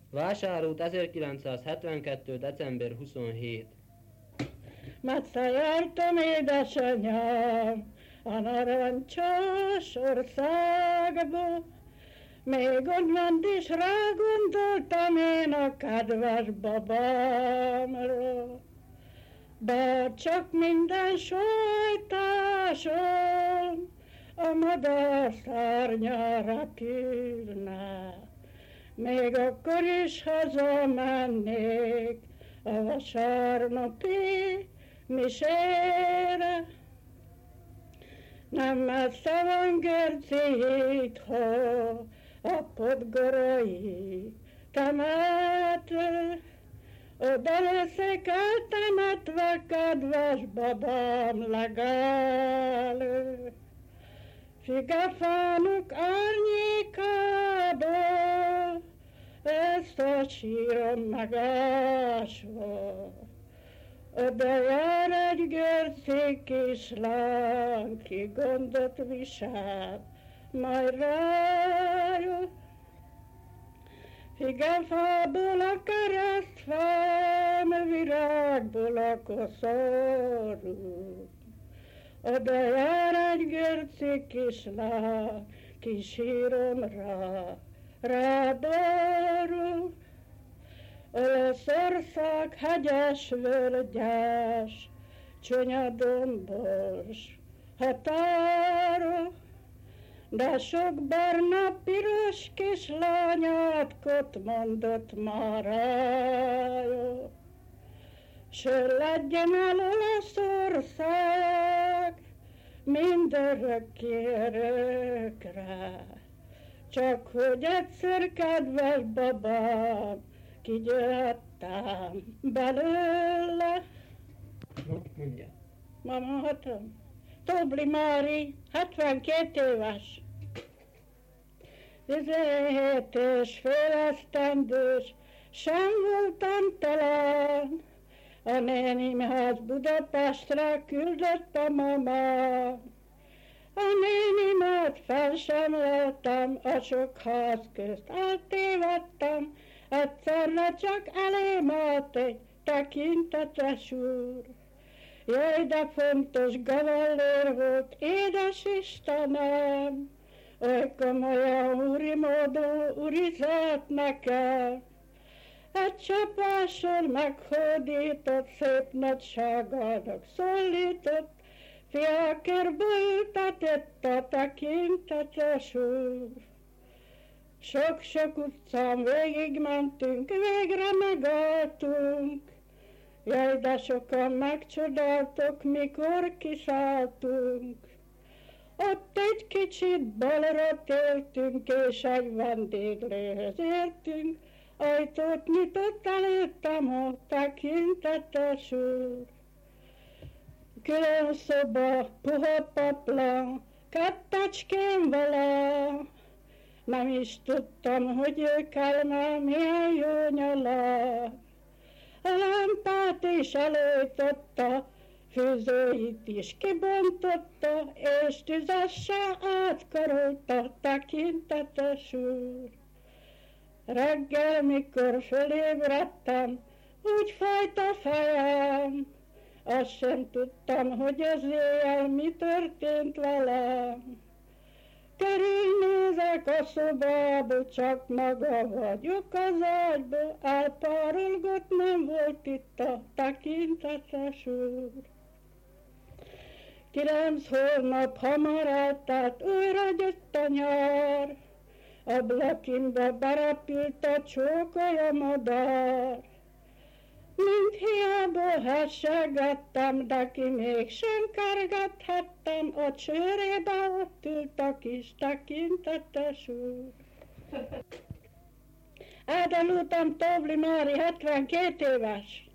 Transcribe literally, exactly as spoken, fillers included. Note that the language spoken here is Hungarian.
Vásárút ezerkilencszázhetvenkettő. december huszonhetedike. Messze jártam, édesanyám, a narancsos országba, még onnan is rágondoltam én a kedves babámra. Bár csak minden sajtásom a madár szárnyára tűrne, még akkor is hazamennék a vasárnapi misére. Nem messze van Görcétől a Podgorai temető, oda leszek eltemetve, kedves babám legelő. Figefánok árnyékába, ezt a sírom megásva. Oda jár egy görcé kislány, ki gondot visel, majd rájön. Figefából a keresztfám, virágból a koszorú. Oda jár egy görcé kislány, ki síromra ráborul. Olaszország hegyes, völgyes, csonyadombos határa, de sok barna piros kislányátkot mondott már rája. S legyen el Olaszország mindörökké örökre, csak hogy egyszer, kedves babám, kigyöttem belőle. No, mondja. Mama hatom. Tobli Mári, hetvenkét éves. Tizenhét és fél esztendős, sem voltam talán. A nénimhez Budapestre küldött a mamám. A nénimet fel sem leltem, a sok ház közt eltévedtem, egyszerre csak elém állt egy tekintetes úr. Jaj, de fontos gavallér volt, édes Istenem, oly komolyan úri módon urizett nekem. Egy csapáson meghódított, szép nagyságának szólított, fiákérbe ültetett a tekintetes úr. Sok-sok utcán végigmentünk, végre megálltunk. Jaj, de sokan megcsodáltok, mikor kiszálltunk. Ott egy kicsit balra tértünk, és egy vendéglőhöz értünk. Ajtót nyitott előttem a tekintetes úr. Külön szoba, puha paplan, kettecskén vele. Nem is tudtam, hogy ő kell, mert milyen jó nyala. A lámpát is előtotta, fűzőit is kibontotta, és tüzessel átkarolta tekintetes úr. Reggel, mikor fölébredtem, úgy fájt a fejem, azt sem tudtam, hogy az éjjel mi történt velem. Körülnézek a szobába, csak maga vagyok az ágyba, elpárolgott, nem volt itt a tekintetes úr. Kilenc hónap hamar eltelt, újra jött a nyár, ablakimba berepült a csókolya madár. Mint hiába hessegettem, de ki mégsem kergethettem, a csőrébe ott ült a kis tekintetes úr. Eldanultam Tobli Mári, hetvenkét éves.